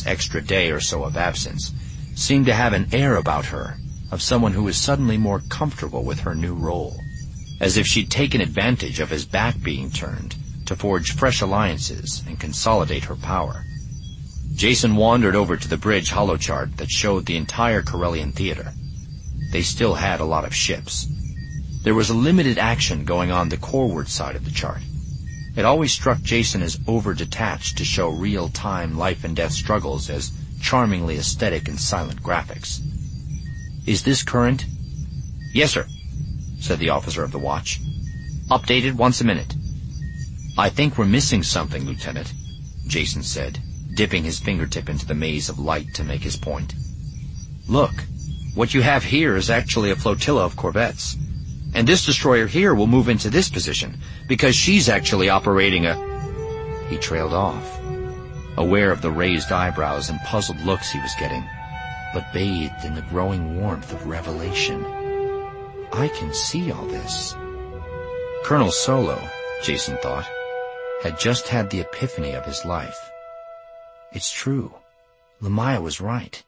this extra day or so of absence seemed to have an air about her of someone who was suddenly more comfortable with her new role, as if she'd taken advantage of his back being turned to forge fresh alliances and consolidate her power. Jason wandered over to the bridge holochart that showed the entire Corellian theater. They still had a lot of ships. There was a limited action going on the coreward side of the chart. It always struck Jason as over-detached to show real-time life-and-death struggles as charmingly aesthetic and silent graphics. "Is this current?" "Yes, sir," said the officer of the watch. "Updated once a minute." "I think we're missing something, Lieutenant," Jason said, dipping his fingertip into the maze of light to make his point. "Look, what you have here is actually a flotilla of corvettes. And this destroyer here will move into this position, because she's actually operating a—" He trailed off, aware of the raised eyebrows and puzzled looks he was getting, but bathed in the growing warmth of revelation. I can see all this. Colonel Solo, Jason thought, had just had the epiphany of his life. It's true. Lumaya was right.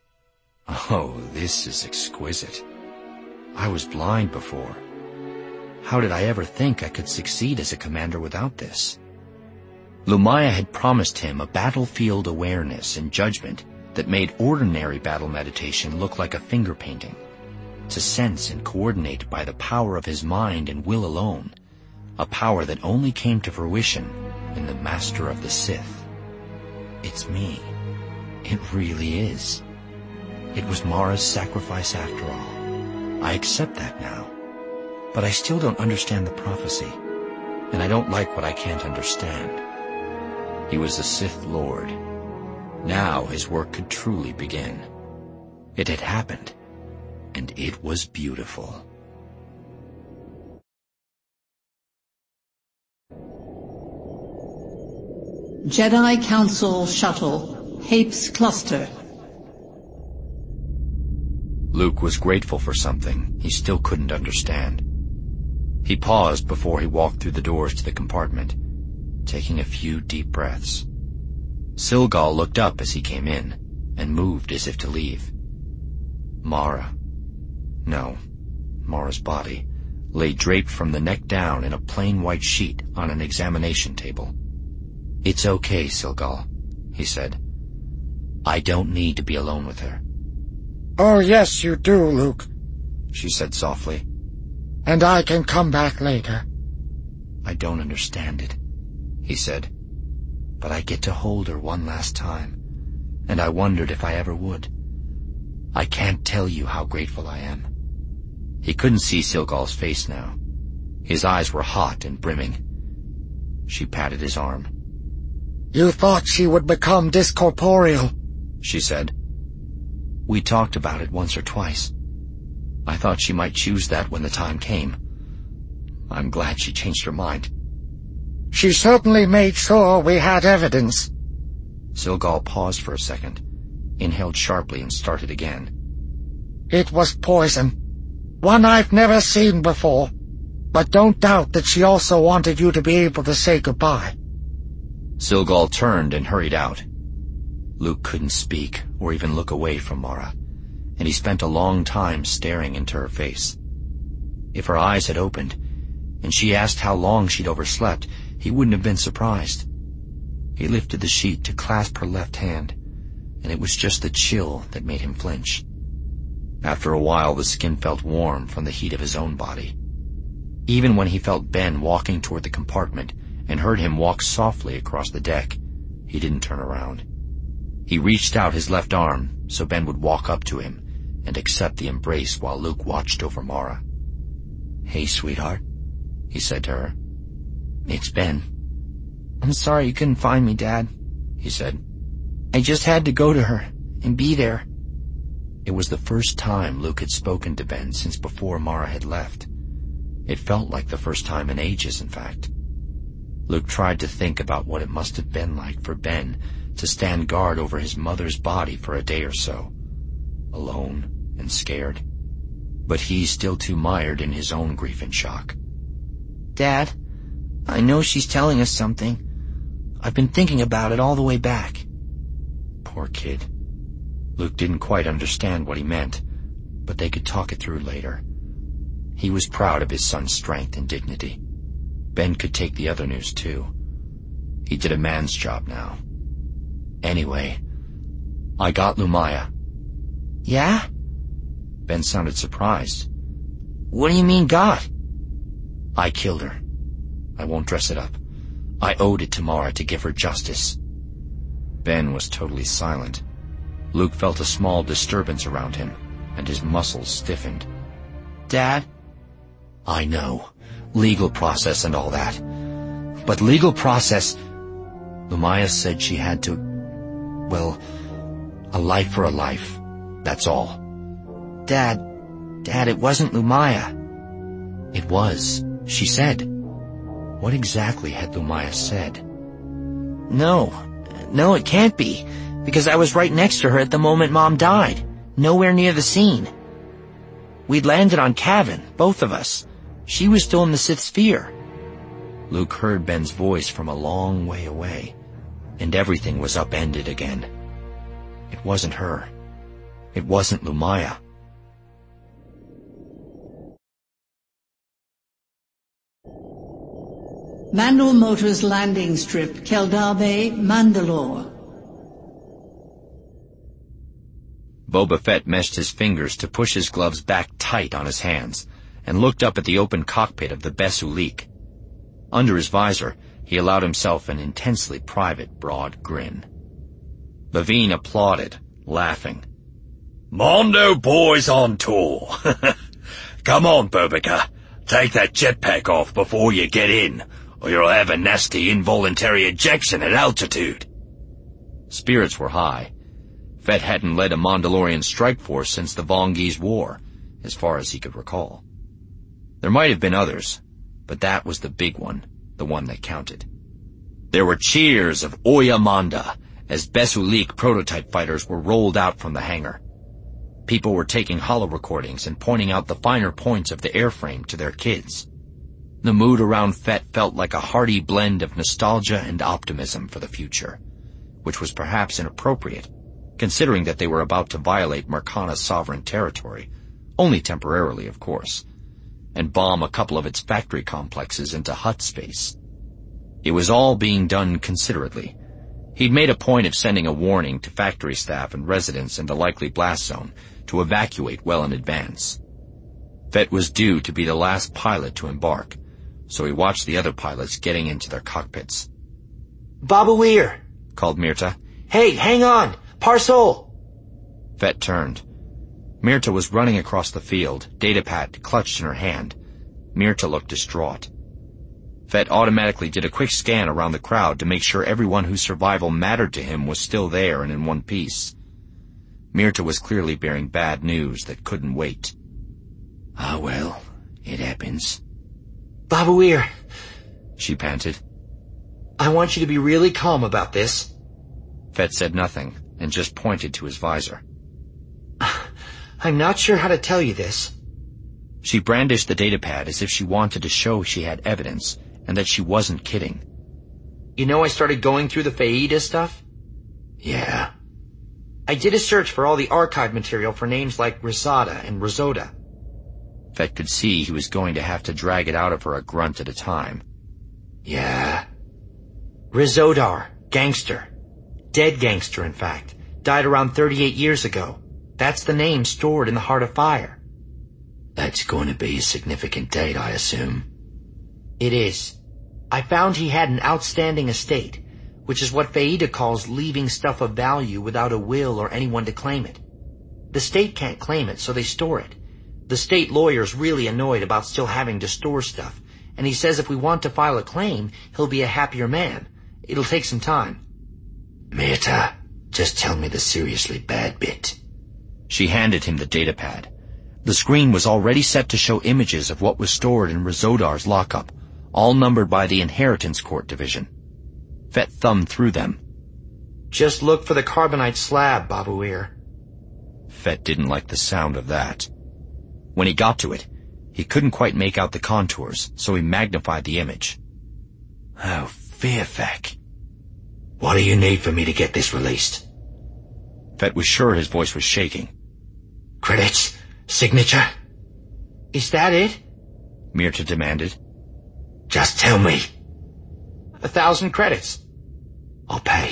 Oh, this is exquisite. I was blind before. How did I ever think I could succeed as a commander without this? Lumaya had promised him a battlefield awareness and judgment that made ordinary battle meditation look like a finger painting, to sense and coordinate by the power of his mind and will alone, a power that only came to fruition in the Master of the Sith. It's me. It really is. It was Mara's sacrifice after all. I accept that now. But I still don't understand the prophecy, and I don't like what I can't understand. He was a Sith Lord. Now his work could truly begin. It had happened, and it was beautiful. Jedi Council Shuttle, Hapes Cluster. Luke was grateful for something he still couldn't understand. He paused before he walked through the doors to the compartment, taking a few deep breaths. Silgal looked up as he came in, and moved as if to leave. Mara. No, Mara's body lay draped from the neck down in a plain white sheet on an examination table. "It's okay, Silgal," he said. "I don't need to be alone with her." "Oh, yes, you do, Luke," she said softly. "And I can come back later." "I don't understand it," he said. "But I get to hold her one last time, and I wondered if I ever would. I can't tell you how grateful I am." He couldn't see Silgal's face now. His eyes were hot and brimming. She patted his arm. "You thought she would become discorporeal," she said. "We talked about it once or twice. I thought she might choose that when the time came. I'm glad she changed her mind." "She certainly made sure we had evidence." Silgal paused for a second, inhaled sharply and started again. "It was poison. One I've never seen before. But don't doubt that she also wanted you to be able to say goodbye." Silgal turned and hurried out. Luke couldn't speak or even look away from Mara, and he spent a long time staring into her face. If her eyes had opened, and she asked how long she'd overslept, he wouldn't have been surprised. He lifted the sheet to clasp her left hand, and it was just the chill that made him flinch. After a while, the skin felt warm from the heat of his own body. Even when he felt Ben walking toward the compartment and heard him walk softly across the deck, he didn't turn around. He reached out his left arm so Ben would walk up to him and accept the embrace while Luke watched over Mara. "Hey, sweetheart," he said to her. "It's Ben." "I'm sorry you couldn't find me, Dad," he said. "I just had to go to her and be there." It was the first time Luke had spoken to Ben since before Mara had left. It felt like the first time in ages, in fact. Luke tried to think about what it must have been like for Ben to stand guard over his mother's body for a day or so, alone and scared. But he's still too mired in his own grief and shock. "Dad, I know she's telling us something. I've been thinking about it all the way back." Poor kid. Luke didn't quite understand what he meant, but they could talk it through later. He was proud of his son's strength and dignity. Ben could take the other news too. He did a man's job now. Anyway, I got Lumaya. Yeah? Ben sounded surprised. What do you mean got? I killed her. I won't dress it up. I owed it to Mara to give her justice. Ben was totally silent. Luke felt a small disturbance around him, and his muscles stiffened. Dad? I know. Legal process and all that. But legal process... Lumaya said she had to... well, a life for a life. That's all. Dad, it wasn't Lumaya. It was. She said. What exactly had Lumaya said? No, it can't be, because I was right next to her at the moment Mom died, nowhere near the scene. We'd landed on Cavan, both of us. She was still in the Sith sphere. Luke heard Ben's voice from a long way away, and everything was upended again. It wasn't her. It wasn't Lumaya. Mandal Motors Landing Strip, Keldar Bay, Mandalore. Boba Fett meshed his fingers to push his gloves back tight on his hands, and looked up at the open cockpit of the Besulik. Under his visor, he allowed himself an intensely private, broad grin. Levine applauded, laughing. Mondo boys on tour. Come on, Bobika. Take that jetpack off before you get in, or you'll have a nasty involuntary ejection at altitude. Spirits were high. Fett hadn't led a Mandalorian strike force since the Vongese War, as far as he could recall. There might have been others, but that was the big one, the one that counted. There were cheers of Oya Manda as Besulik prototype fighters were rolled out from the hangar. People were taking holo recordings and pointing out the finer points of the airframe to their kids. The mood around Fett felt like a hearty blend of nostalgia and optimism for the future, which was perhaps inappropriate, considering that they were about to violate Marcana's sovereign territory, only temporarily, of course, and bomb a couple of its factory complexes into Hutt space. It was all being done considerately. He'd made a point of sending a warning to factory staff and residents in the likely blast zone to evacuate well in advance. Fett was due to be the last pilot to embark, so he watched the other pilots getting into their cockpits. Baba Weir, called Mirta. Hey, hang on! Parsol! Fett turned. Mirta was running across the field, datapad clutched in her hand. Mirta looked distraught. Fett automatically did a quick scan around the crowd to make sure everyone whose survival mattered to him was still there and in one piece. Mirta was clearly bearing bad news that couldn't wait. Ah, well, it happens. Baba Weir, she panted. I want you to be really calm about this. Fett said nothing and just pointed to his visor. I'm not sure how to tell you this. She brandished the datapad as if she wanted to show she had evidence and that she wasn't kidding. You know I started going through the Faida stuff? Yeah. I did a search for all the archive material for names like Risada and Risoda. Fett could see he was going to have to drag it out of her a grunt at a time. Yeah. Risodar, gangster. Dead gangster, in fact. Died around 38 years ago. That's the name stored in the Heart of Fire. That's going to be a significant date, I assume. It is. I found he had an outstanding estate, which is what Faida calls leaving stuff of value without a will or anyone to claim it. The state can't claim it, so they store it. The state lawyer's really annoyed about still having to store stuff, and he says if we want to file a claim, he'll be a happier man. It'll take some time. Mirta, just tell me the seriously bad bit. She handed him the datapad. The screen was already set to show images of what was stored in Risodar's lockup, all numbered by the Inheritance Court Division. Fett thumbed through them. Just look for the carbonite slab, Baba Weir. Fett didn't like the sound of that. When he got to it, he couldn't quite make out the contours, so he magnified the image. Oh, Fearfack. What do you need for me to get this released? Fett was sure his voice was shaking. Credits? Signature? Is that it? Mirta demanded. Just tell me. 1,000 credits. I'll pay.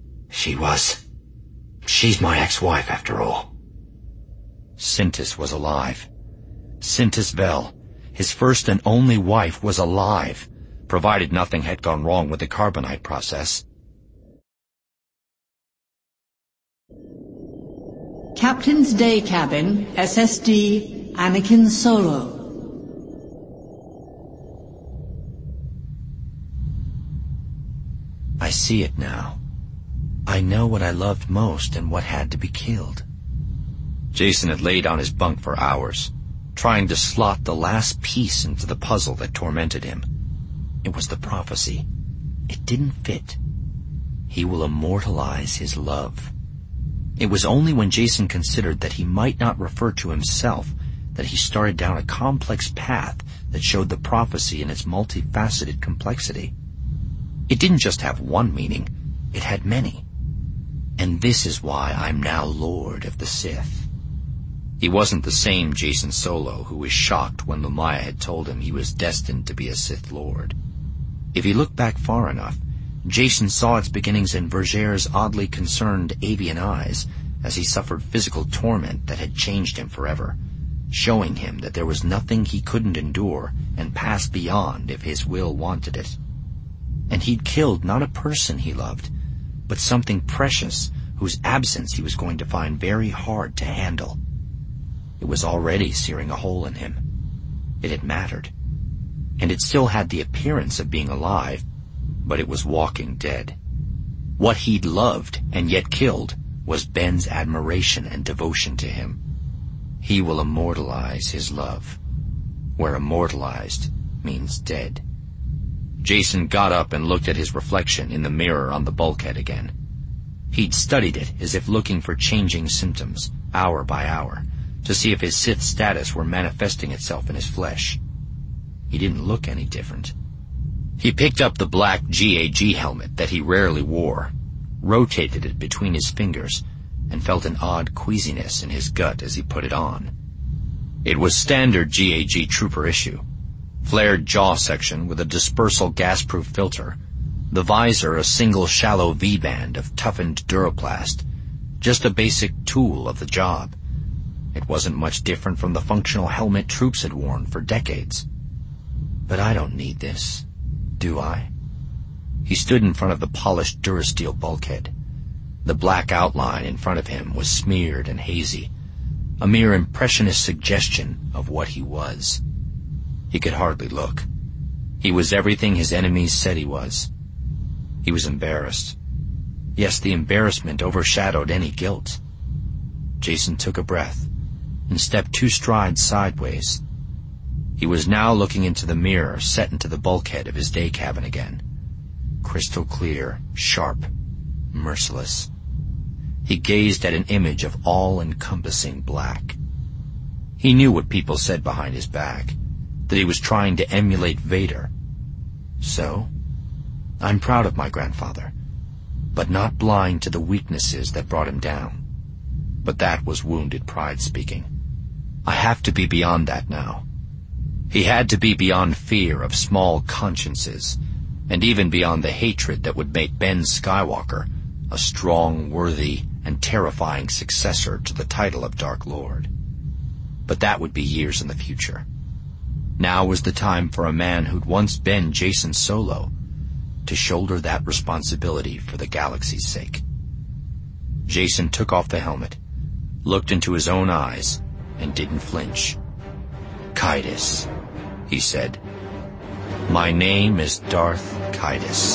She's my ex-wife after all. Sintis was alive. Sintis Vel, his first and only wife, was alive, provided nothing had gone wrong with the carbonite process. Captain's Day Cabin, SSD, Anakin Solo. I see it now. I know what I loved most and what had to be killed. Jacen had laid on his bunk for hours, trying to slot the last piece into the puzzle that tormented him. It was the prophecy. It didn't fit. He will immortalize his love. It was only when Jacen considered that he might not refer to himself that he started down a complex path that showed the prophecy in its multifaceted complexity. It didn't just have one meaning, it had many. And this is why I'm now Lord of the Sith. He wasn't the same Jacen Solo who was shocked when Lumiya had told him he was destined to be a Sith Lord. If he looked back far enough, Jacen saw its beginnings in Vergere's oddly concerned avian eyes as he suffered physical torment that had changed him forever, showing him that there was nothing he couldn't endure and pass beyond if his will wanted it. And he'd killed not a person he loved, but something precious whose absence he was going to find very hard to handle. It was already searing a hole in him. It had mattered. And it still had the appearance of being alive, but it was walking dead. What he'd loved and yet killed was Ben's admiration and devotion to him. He will immortalize his love, where immortalized means dead. Jacen got up and looked at his reflection in the mirror on the bulkhead again. He'd studied it as if looking for changing symptoms, hour by hour, to see if his Sith status were manifesting itself in his flesh. He didn't look any different. He picked up the black GAG helmet that he rarely wore, rotated it between his fingers, and felt an odd queasiness in his gut as he put it on. It was standard GAG trooper issue. Flared jaw section with a dispersal gas-proof filter, the visor a single shallow V-band of toughened duraplast, just a basic tool of the job. It wasn't much different from the functional helmet troops had worn for decades. But I don't need this, do I? He stood in front of the polished Durasteel bulkhead. The black outline in front of him was smeared and hazy, a mere impressionist suggestion of what he was. He could hardly look. He was everything his enemies said he was. He was embarrassed. Yes, the embarrassment overshadowed any guilt. Jacen took a breath and stepped 2 strides sideways. He was now looking into the mirror set into the bulkhead of his day cabin again. Crystal clear, sharp, merciless. He gazed at an image of all-encompassing black. He knew what people said behind his back, that he was trying to emulate Vader. So, I'm proud of my grandfather, but not blind to the weaknesses that brought him down. But that was wounded pride speaking. I have to be beyond that now. He had to be beyond fear of small consciences, and even beyond the hatred that would make Ben Skywalker a strong, worthy, and terrifying successor to the title of Dark Lord. But that would be years in the future. Now was the time for a man who'd once been Jacen Solo to shoulder that responsibility for the galaxy's sake. Jacen took off the helmet, looked into his own eyes, and didn't flinch. Caedus, he said. My name is Darth Caedus.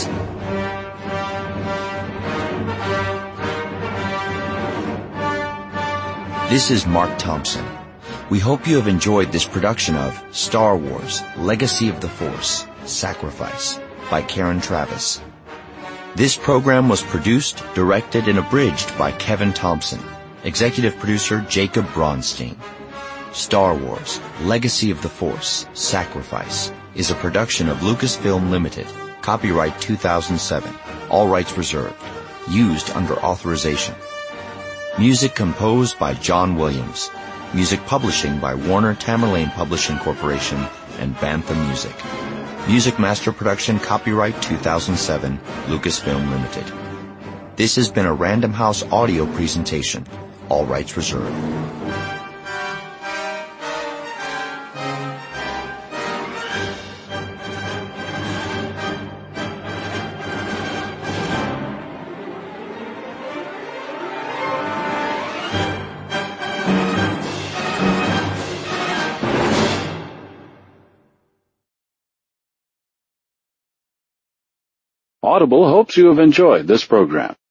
This is Mark Thompson. We hope you have enjoyed this production of Star Wars: Legacy of the Force, Sacrifice by Karen Travis. This program was produced, directed, and abridged by Kevin Thompson. Executive producer Jacob Braunstein. Star Wars: Legacy of the Force, Sacrifice is a production of Lucasfilm Limited. Copyright 2007. All rights reserved. Used under authorization. Music composed by John Williams. Music publishing by Warner Tamerlane Publishing Corporation and Bantha Music. Music master production copyright 2007, Lucasfilm Limited. This has been a Random House audio presentation. All rights reserved. Audible hopes you have enjoyed this program.